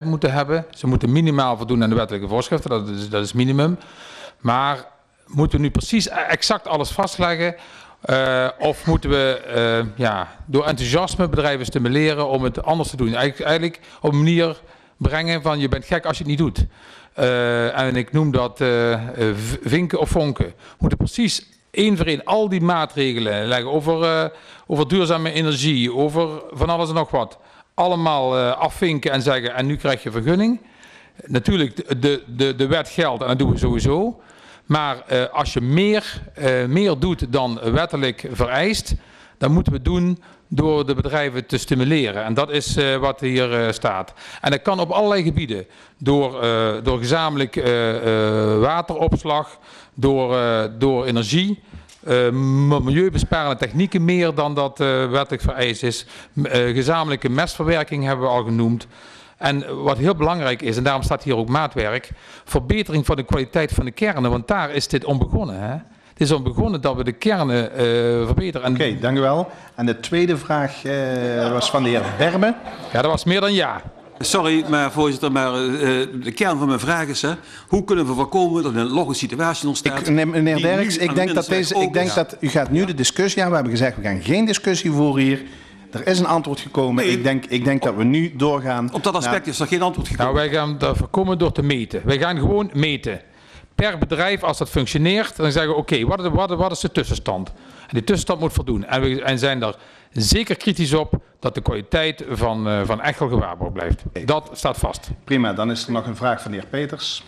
moeten hebben. Ze moeten minimaal voldoen aan de wettelijke voorschriften, dat is minimum. Maar moeten we nu precies exact alles vastleggen? Of moeten we door enthousiasme bedrijven stimuleren om het anders te doen? Eigenlijk op een manier brengen van je bent gek als je het niet doet. En ik noem dat vinken of vonken. We moeten precies één voor één al die maatregelen leggen over duurzame energie, over van alles en nog wat. Allemaal afvinken en zeggen en nu krijg je vergunning. Natuurlijk de wet geldt en dat doen we sowieso. Maar als je meer doet dan wettelijk vereist, dan moeten we het doen door de bedrijven te stimuleren. En dat is wat hier staat. En dat kan op allerlei gebieden. Door gezamenlijk wateropslag, door energie, milieubesparende technieken meer dan dat wettelijk vereist is. Gezamenlijke mestverwerking hebben we al genoemd. En wat heel belangrijk is, en daarom staat hier ook maatwerk, verbetering van de kwaliteit van de kernen, want daar is dit om begonnen. Hè? Het is om begonnen dat we de kernen verbeteren. Oké, dank u wel. En de tweede vraag was van de heer Berme. Ja, dat was meer dan ja. Sorry, maar voorzitter, maar de kern van mijn vraag is, hoe kunnen we voorkomen dat er een logge situatie ontstaat? Meneer Derks, ik denk dat u gaat nu de discussie aan. We hebben gezegd, we gaan geen discussie voeren hier. Er is een antwoord gekomen. Nee. Ik denk dat we nu doorgaan. Op dat aspect is er geen antwoord gekomen. Nou, wij gaan dat voorkomen door te meten. Wij gaan gewoon meten. Per bedrijf, als dat functioneert, dan zeggen we oké, wat is de tussenstand? En die tussenstand moet voldoen. En zijn er zeker kritisch op dat de kwaliteit van Echel gewaarborgd blijft. Okay. Dat staat vast. Prima, dan is er nog een vraag van de heer Peters.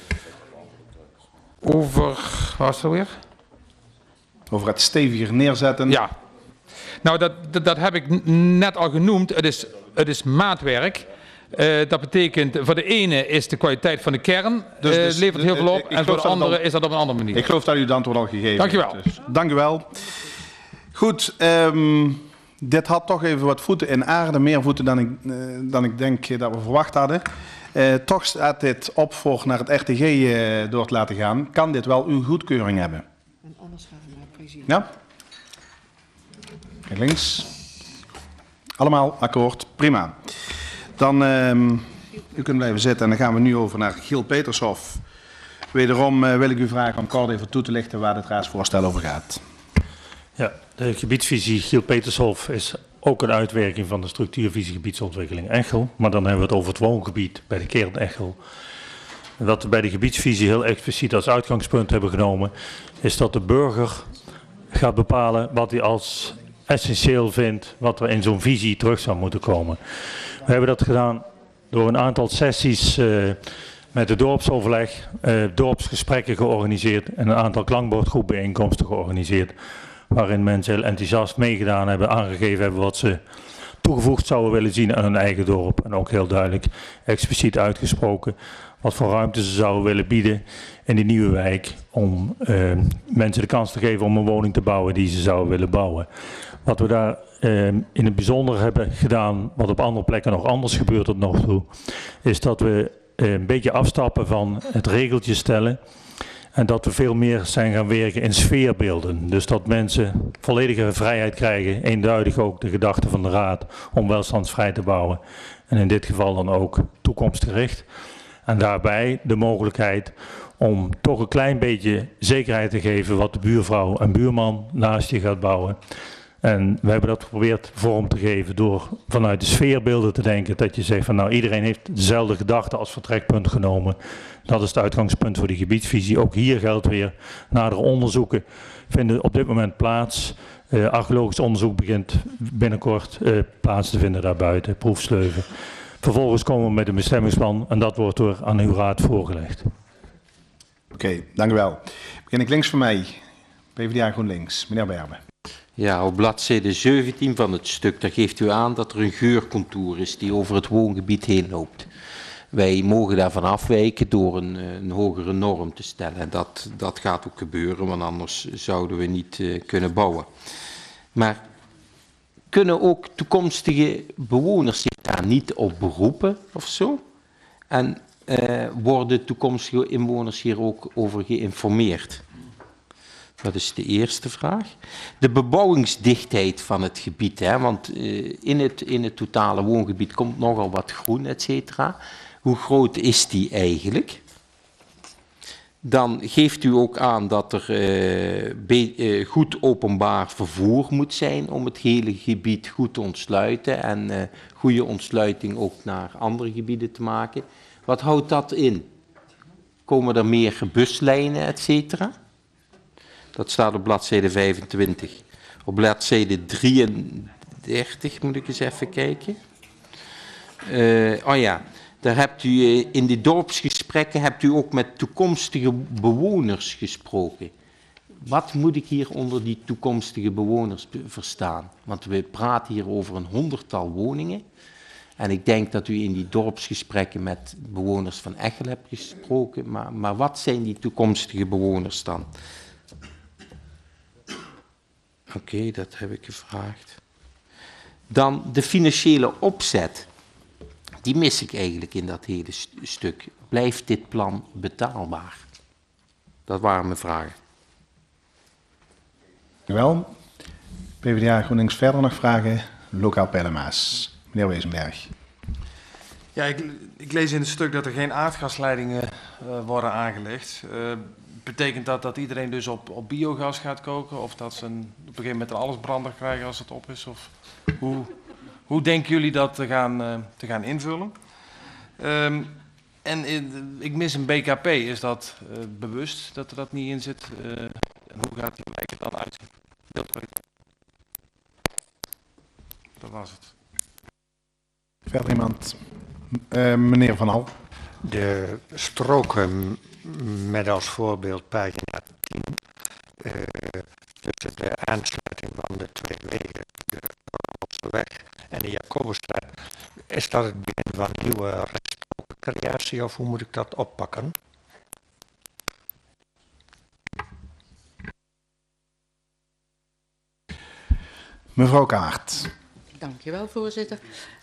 Wat was het weer? Over het steviger neerzetten. Ja. Nou, dat heb ik net al genoemd. Het is maatwerk. Dat betekent, voor de ene is de kwaliteit van de kern, levert heel veel op. En voor de andere is dat op een andere manier. Ik geloof dat u het antwoord al gegeven Dank je wel. heeft. Dus, dank u wel. Goed, dit had toch even wat voeten in aarde. Meer voeten dan ik denk dat we verwacht hadden. Toch staat dit op voor naar het RTG door te laten gaan. Kan dit wel uw goedkeuring hebben? En anders gaan we naar het presidium. Ja? Links. Allemaal akkoord. Prima. Dan, u kunt blijven zitten en dan gaan we nu over naar Giel Petershoff. Wederom wil ik u vragen om kort even toe te lichten waar het raadsvoorstel over gaat. Ja, de gebiedsvisie Giel Petershoff is ook een uitwerking van de structuurvisie gebiedsontwikkeling Echel. Maar dan hebben we het over het woongebied bij de kern Echel. Wat we bij de gebiedsvisie heel expliciet als uitgangspunt hebben genomen, is dat de burger gaat bepalen wat hij als essentieel vindt, wat er in zo'n visie terug zou moeten komen. We hebben dat gedaan door een aantal sessies met de dorpsoverleg, dorpsgesprekken georganiseerd en een aantal klankbordgroepbijeenkomsten georganiseerd, waarin mensen heel enthousiast meegedaan hebben, aangegeven hebben wat ze toegevoegd zouden willen zien aan hun eigen dorp. En ook heel duidelijk expliciet uitgesproken wat voor ruimte ze zouden willen bieden in die nieuwe wijk om mensen de kans te geven om een woning te bouwen die ze zouden willen bouwen. Wat we daar in het bijzonder hebben gedaan, wat op andere plekken nog anders gebeurt tot nog toe, is dat we een beetje afstappen van het regeltje stellen en dat we veel meer zijn gaan werken in sfeerbeelden. Dus dat mensen volledige vrijheid krijgen, eenduidig ook de gedachte van de raad om welstandsvrij te bouwen. En in dit geval dan ook toekomstgericht. En daarbij de mogelijkheid om toch een klein beetje zekerheid te geven wat de buurvrouw en buurman naast je gaat bouwen. En we hebben dat geprobeerd vorm te geven door vanuit de sfeerbeelden te denken. Dat je zegt van nou iedereen heeft dezelfde gedachte als vertrekpunt genomen. Dat is het uitgangspunt voor die gebiedsvisie. Ook hier geldt weer, nadere onderzoeken vinden op dit moment plaats. Archeologisch onderzoek begint binnenkort plaats te vinden daarbuiten, Proefsleuven. Vervolgens komen we met een bestemmingsplan en dat wordt door aan uw raad voorgelegd. Oké, dank u wel. Begin ik links van mij. PvdA GroenLinks, meneer Berbe. Ja, op bladzijde 17 van het stuk, daar geeft u aan dat er een geurcontour is die over het woongebied heen loopt. Wij mogen daarvan afwijken door een hogere norm te stellen. En dat gaat ook gebeuren, want anders zouden we niet kunnen bouwen. Maar kunnen ook toekomstige bewoners zich daar niet op beroepen of zo? En worden toekomstige inwoners hier ook over geïnformeerd? Dat is de eerste vraag. De bebouwingsdichtheid van het gebied, hè, want in het totale woongebied komt nogal wat groen, et cetera. Hoe groot is die eigenlijk? Dan geeft u ook aan dat er goed openbaar vervoer moet zijn om het hele gebied goed te ontsluiten en goede ontsluiting ook naar andere gebieden te maken. Wat houdt dat in? Komen er meer buslijnen, et cetera? Dat staat op bladzijde 25. Op bladzijde 33 moet ik eens even kijken. Oh ja, daar hebt u in de dorpsgesprekken hebt u ook met toekomstige bewoners gesproken. Wat moet ik hier onder die toekomstige bewoners verstaan? Want we praten hier over een 100-tal woningen. En ik denk dat u in die dorpsgesprekken met bewoners van Echel hebt gesproken. Maar wat zijn die toekomstige bewoners dan? Oké, dat heb ik gevraagd. Dan de financiële opzet. Die mis ik eigenlijk in dat hele stuk. Blijft dit plan betaalbaar? Dat waren mijn vragen. Dankjewel. PvdA GroenLinks verder nog vragen? Lokaal Pellemaas. Meneer Wezenberg. Ja, ik lees in het stuk dat er geen aardgasleidingen worden aangelegd. Betekent dat iedereen dus op biogas gaat koken? Of dat ze op een gegeven moment een allesbrander krijgen als het op is? Of hoe denken jullie dat te gaan invullen? Ik mis een BKP. Is dat bewust dat er dat niet in zit? En hoe gaat die wijk er dan uitzien? Dat was het. Verder iemand? Meneer Van Al. De stroken met als voorbeeld pagina 10, tussen de aansluiting van de twee wegen, de Rotterdamseweg en de Jacobusstraat, is dat het begin van nieuwe rechtstrokencreatie of hoe moet ik dat oppakken? Mevrouw Kaart. Dankjewel, voorzitter.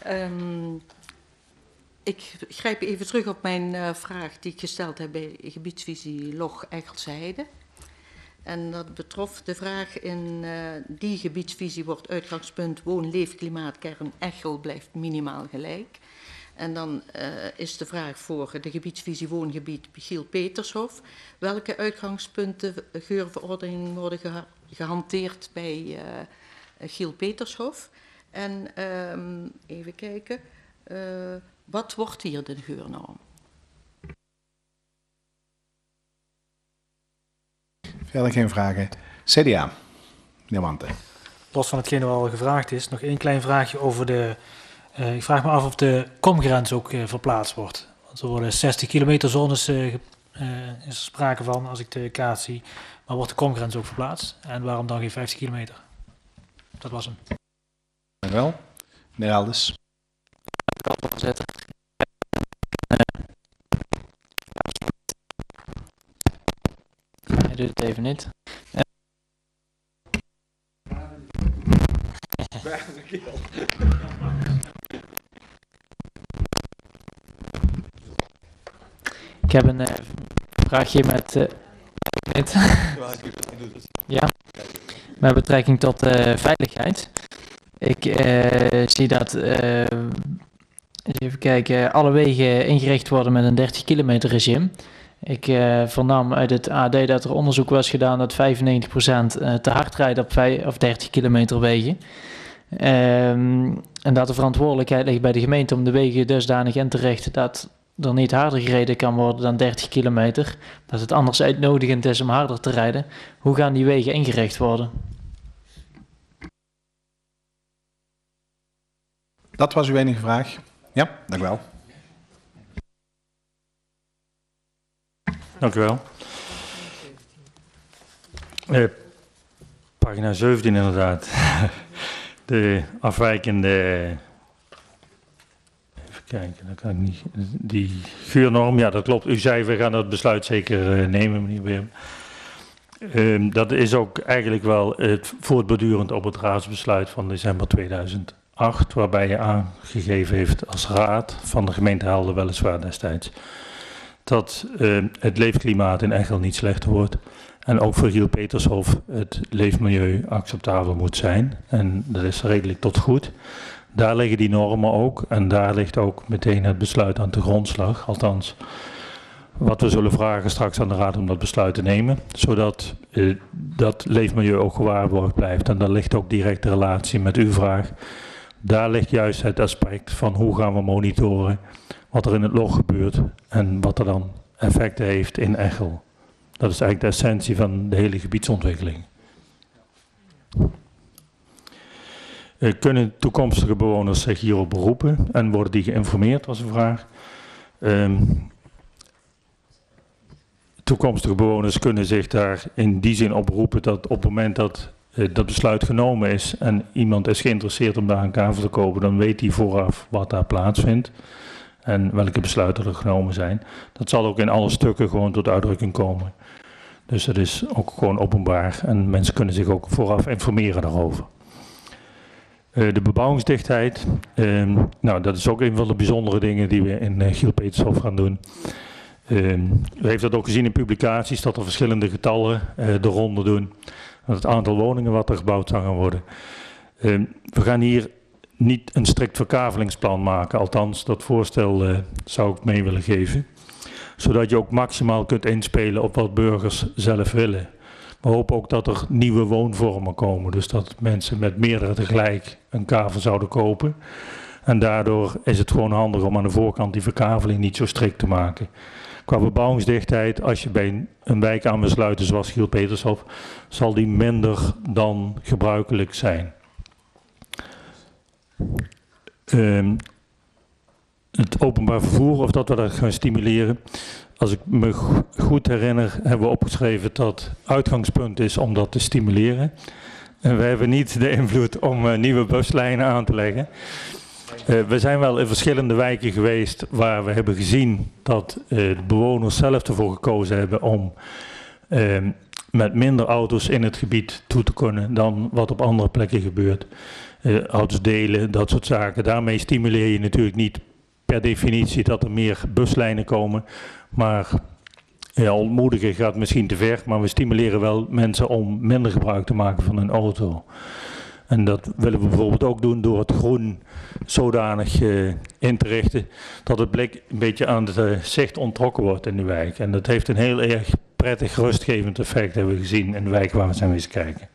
Ik grijp even terug op mijn vraag die ik gesteld heb bij gebiedsvisie Log Echelse Heide. En dat betrof de vraag in die gebiedsvisie wordt uitgangspunt woon, leef, klimaat, kern, Echel blijft minimaal gelijk. En dan is de vraag voor de gebiedsvisie woongebied Giel Petershof. Welke uitgangspunten geurverordening worden gehanteerd bij Giel Petershof? En even kijken, wat wordt hier de geurnorm? Verder geen vragen. CDA. Meneer Wante. Los van hetgeen er al gevraagd is, nog één klein vraagje over de... ik vraag me af of de komgrens ook verplaatst wordt. Want er worden 60 kilometer zones is er sprake van als ik de kaart zie. Maar wordt de komgrens ook verplaatst? En waarom dan geen 50 kilometer? Dat was hem. Dank u wel. Meneer Alders. Dank u wel, voorzitter. Hij doet het even niet. Ik heb een vraagje met betrekking tot veiligheid. Ik zie dat even kijken, alle wegen ingericht worden met een 30 kilometer regime. Ik vernam uit het AD dat er onderzoek was gedaan dat 95% te hard rijdt op 30 kilometer wegen. En dat de verantwoordelijkheid ligt bij de gemeente om de wegen dusdanig in te richten dat er niet harder gereden kan worden dan 30 kilometer. Dat het anders uitnodigend is om harder te rijden. Hoe gaan die wegen ingericht worden? Dat was uw enige vraag. Ja, dank u wel. Dank u wel. Pagina 17 inderdaad. De afwijkende... Even kijken, dan kan ik niet... Die geurnorm, ja dat klopt. U zei we gaan dat besluit zeker nemen, meneer Beem. Dat is ook eigenlijk wel het voortbordurend op het raadsbesluit van december 2008, waarbij je aangegeven heeft als raad van de gemeente Helder weliswaar destijds, dat het leefklimaat in Echel niet slechter wordt En ook voor Giel Petershof het leefmilieu acceptabel moet zijn. En dat is redelijk tot goed. Daar liggen die normen ook. En daar ligt ook meteen het besluit aan de grondslag. Althans, wat we zullen vragen straks aan de Raad om dat besluit te nemen. Zodat dat leefmilieu ook gewaarborgd blijft. En daar ligt ook direct de relatie met uw vraag. Daar ligt juist het aspect van hoe gaan we monitoren wat er in het log gebeurt. En wat er dan effecten heeft in Echel. Dat is eigenlijk de essentie van de hele gebiedsontwikkeling. Kunnen toekomstige bewoners zich hierop beroepen en worden die geïnformeerd, was een vraag. Toekomstige bewoners kunnen zich daar in die zin op beroepen dat op het moment dat dat besluit genomen is en iemand is geïnteresseerd om daar een kavel te kopen, dan weet hij vooraf wat daar plaatsvindt en welke besluiten er genomen zijn. Dat zal ook in alle stukken gewoon tot uitdrukking komen. Dus dat is ook gewoon openbaar en mensen kunnen zich ook vooraf informeren daarover. De bebouwingsdichtheid, nou dat is ook een van de bijzondere dingen die we in Giel Petershof gaan doen. U heeft dat ook gezien in publicaties, dat er verschillende getallen de ronde doen. Het aantal woningen wat er gebouwd zou gaan worden. We gaan hier niet een strikt verkavelingsplan maken, althans dat voorstel zou ik mee willen geven. Zodat je ook maximaal kunt inspelen op wat burgers zelf willen. We hopen ook dat er nieuwe woonvormen komen. Dus dat mensen met meerdere tegelijk een kavel zouden kopen. En daardoor is het gewoon handig om aan de voorkant die verkaveling niet zo strikt te maken. Qua bebouwingsdichtheid, als je bij een wijk aan wil sluiten zoals Giel Petershof, zal die minder dan gebruikelijk zijn. Het openbaar vervoer, of dat we dat gaan stimuleren. Als ik me goed herinner, hebben we opgeschreven dat uitgangspunt is om dat te stimuleren. En we hebben niet de invloed om nieuwe buslijnen aan te leggen. We zijn wel in verschillende wijken geweest waar we hebben gezien dat de bewoners zelf ervoor gekozen hebben om met minder auto's in het gebied toe te kunnen dan wat op andere plekken gebeurt. Auto's delen, dat soort zaken. Daarmee stimuleer je natuurlijk niet per definitie dat er meer buslijnen komen. Maar ja, ontmoedigen gaat misschien te ver, maar we stimuleren wel mensen om minder gebruik te maken van een auto. En dat willen we bijvoorbeeld ook doen door het groen zodanig in te richten dat het blik een beetje aan het zicht onttrokken wordt in de wijk. En dat heeft een heel erg prettig rustgevend effect, hebben we gezien in de wijk waar we zijn geweest kijken.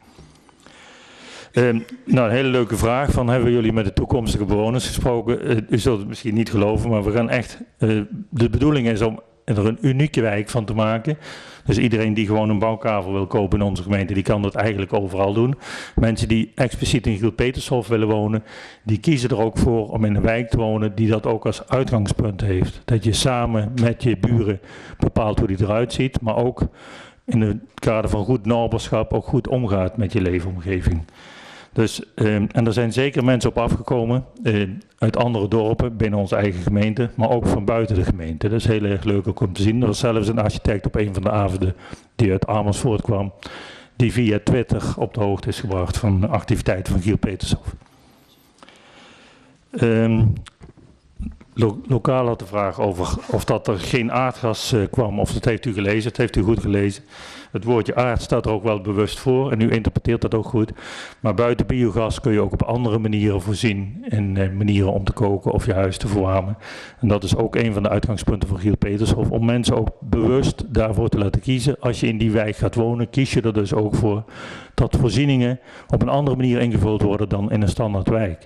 Nou, een hele leuke vraag van hebben jullie met de toekomstige bewoners gesproken? U zult het misschien niet geloven, maar we gaan echt, de bedoeling is om er een unieke wijk van te maken. Dus iedereen die gewoon een bouwkavel wil kopen in onze gemeente, die kan dat eigenlijk overal doen. Mensen die expliciet in Giel Petershof willen wonen, die kiezen er ook voor om in een wijk te wonen die dat ook als uitgangspunt heeft. Dat je samen met je buren bepaalt hoe die eruit ziet, maar ook in het kader van goed naberschap ook goed omgaat met je leefomgeving. Dus, en er zijn zeker mensen op afgekomen uit andere dorpen binnen onze eigen gemeente, maar ook van buiten de gemeente. Dat is heel erg leuk ook om te zien. Er was zelfs een architect op een van de avonden die uit Amersfoort kwam, die via Twitter op de hoogte is gebracht van de activiteiten van Giel Petershof. Lokaal had de vraag over of dat er geen aardgas kwam, of dat heeft u gelezen, dat heeft u goed gelezen. Het woordje aard staat er ook wel bewust voor en u interpreteert dat ook goed. Maar buiten biogas kun je ook op andere manieren voorzien in manieren om te koken of je huis te verwarmen. En dat is ook een van de uitgangspunten van Giel Petershof, om mensen ook bewust daarvoor te laten kiezen. Als je in die wijk gaat wonen, kies je er dus ook voor dat voorzieningen op een andere manier ingevuld worden dan in een standaard wijk.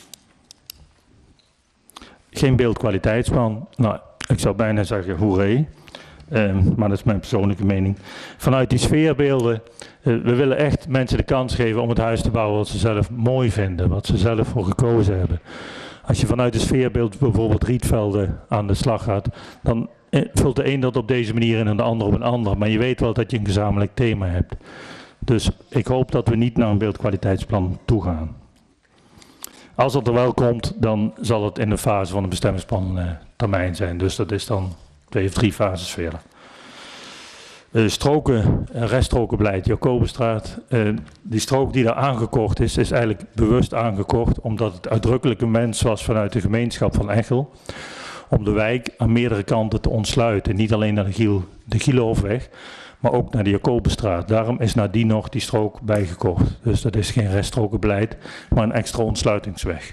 Geen beeldkwaliteitsplan. Nou, ik zou bijna zeggen hoeré. Maar dat is mijn persoonlijke mening. Vanuit die sfeerbeelden, we willen echt mensen de kans geven om het huis te bouwen wat ze zelf mooi vinden, wat ze zelf voor gekozen hebben. Als je vanuit de sfeerbeeld bijvoorbeeld Rietvelden aan de slag gaat, dan vult de een dat op deze manier in en de ander op een ander. Maar je weet wel dat je een gezamenlijk thema hebt. Dus ik hoop dat we niet naar een beeldkwaliteitsplan toe gaan. Als het er wel komt, dan zal het in de fase van een bestemmingsplan termijn zijn. Dus dat is dan 2 of 3 fases verder. Stroken, reststrokenbeleid, Jacobusstraat. Die strook die daar aangekocht is eigenlijk bewust aangekocht omdat het uitdrukkelijk een wens was vanuit de gemeenschap van Echel. om de wijk aan meerdere kanten te ontsluiten. Niet alleen naar de Gielhofweg, maar ook naar de Jacobusstraat. Daarom is nadien nog die strook bijgekocht. Dus dat is geen reststrokenbeleid, maar een extra ontsluitingsweg.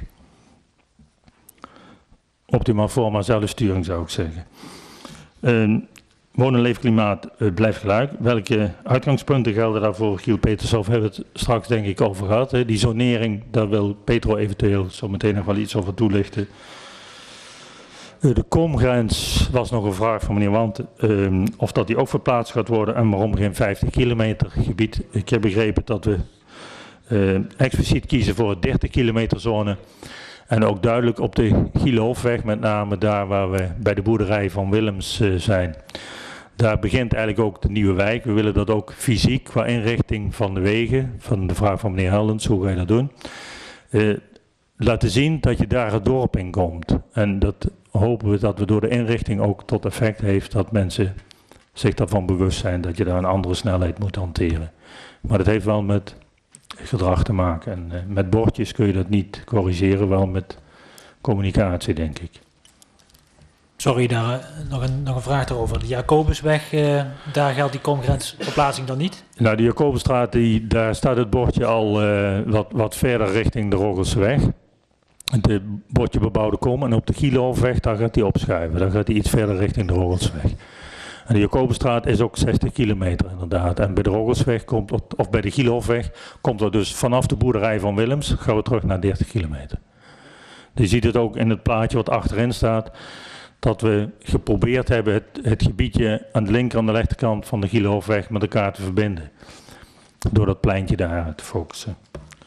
Optimaal forma zelfsturing zou ik zeggen. Woon- en leefklimaat blijft gelijk. Welke uitgangspunten gelden daarvoor? Giel Petershoff hebben we het straks denk ik over gehad. Hè. Die zonering, daar wil Petro eventueel zo meteen nog wel iets over toelichten. De komgrens was nog een vraag van meneer Want, of dat die ook verplaatst gaat worden en waarom geen 50 kilometer gebied. Ik heb begrepen dat we expliciet kiezen voor een 30 kilometer zone. En ook duidelijk op de Gielhofweg, met name daar waar we bij de boerderij van Willems zijn. Daar begint eigenlijk ook de nieuwe wijk. We willen dat ook fysiek qua inrichting van de wegen, van de vraag van meneer Heldens, hoe ga je dat doen? Laten zien dat je daar het dorp in komt. En dat hopen we dat we door de inrichting ook tot effect heeft dat mensen zich daarvan bewust zijn dat je daar een andere snelheid moet hanteren. Maar dat heeft wel met gedrag te maken. En met bordjes kun je dat niet corrigeren, wel met communicatie, denk ik. Sorry, daar nog een vraag daarover. De Jacobusweg, daar geldt die komgrensverplaatsing dan niet? Nou, de Jacobusstraat, daar staat het bordje al wat verder richting de Roggelseweg. Het bordje bebouwde kom en op de Gielhofweg, daar gaat hij opschuiven. Dan gaat hij iets verder richting de Roggelseweg. En de Jacobusstraat is ook 60 kilometer inderdaad. En bij de Roggelsweg of bij de Gielhofweg komt er dus vanaf de boerderij van Willems, gaan we terug naar 30 kilometer. Je ziet het ook in het plaatje wat achterin staat, dat we geprobeerd hebben het gebiedje aan de linker en de rechterkant van de Gielhofweg met elkaar te verbinden. Door dat pleintje daar te focussen.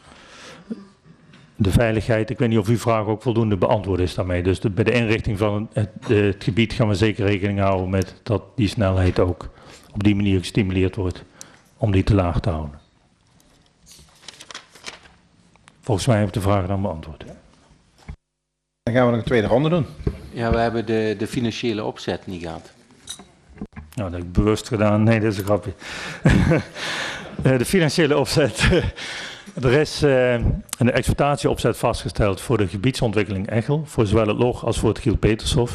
De veiligheid, ik weet niet of uw vraag ook voldoende beantwoord is daarmee. Dus bij de inrichting van het gebied gaan we zeker rekening houden met dat die snelheid ook op die manier gestimuleerd wordt om die te laag te houden. Volgens mij heb ik de vraag dan beantwoord. Dan gaan we nog een tweede ronde doen. Ja, we hebben de financiële opzet niet gehad. Nou, dat heb ik bewust gedaan. Nee, dat is een grapje. De financiële opzet. Er is een exploitatieopzet vastgesteld voor de gebiedsontwikkeling Echel, voor zowel het Log als voor het Giel Petershoff.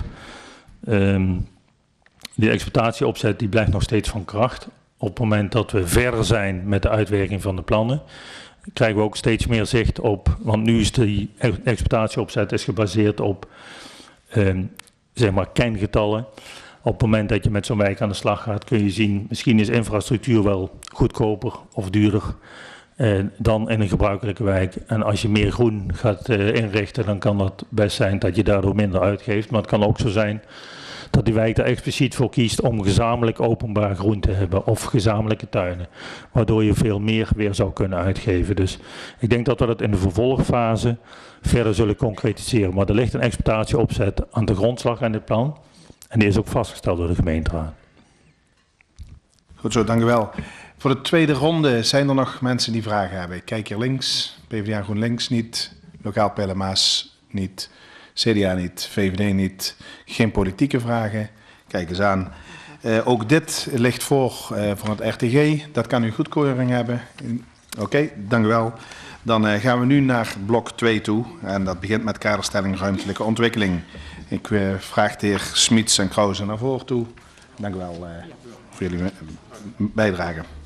Die exploitatieopzet die blijft nog steeds van kracht. Op het moment dat we verder zijn met de uitwerking van de plannen, krijgen we ook steeds meer zicht op, want nu is die exploitatieopzet is gebaseerd op zeg maar kengetallen. Op het moment dat je met zo'n wijk aan de slag gaat, kun je zien, misschien is infrastructuur wel goedkoper of duurder dan in een gebruikelijke wijk. En als je meer groen gaat inrichten, dan kan dat best zijn dat je daardoor minder uitgeeft. Maar het kan ook zo zijn dat die wijk er expliciet voor kiest om gezamenlijk openbaar groen te hebben of gezamenlijke tuinen. Waardoor je veel meer weer zou kunnen uitgeven. Dus ik denk dat we dat in de vervolgfase verder zullen concretiseren. Maar er ligt een exploitatieopzet aan de grondslag in dit plan. En die is ook vastgesteld door de gemeenteraad. Goed zo, dank u wel. Voor de tweede ronde zijn er nog mensen die vragen hebben. Ik kijk hier links, PvdA GroenLinks niet, Lokaal PLMA's niet, CDA niet, VVD niet. Geen politieke vragen. Kijk eens aan. Ook dit ligt voor het RTG. Dat kan u goedkeuring hebben. Oké, dank u wel. Dan gaan we nu naar blok 2 toe. En dat begint met kaderstelling ruimtelijke ontwikkeling. Ik vraag de heer Smits en Krause naar voren toe. Dank u wel voor jullie bijdrage.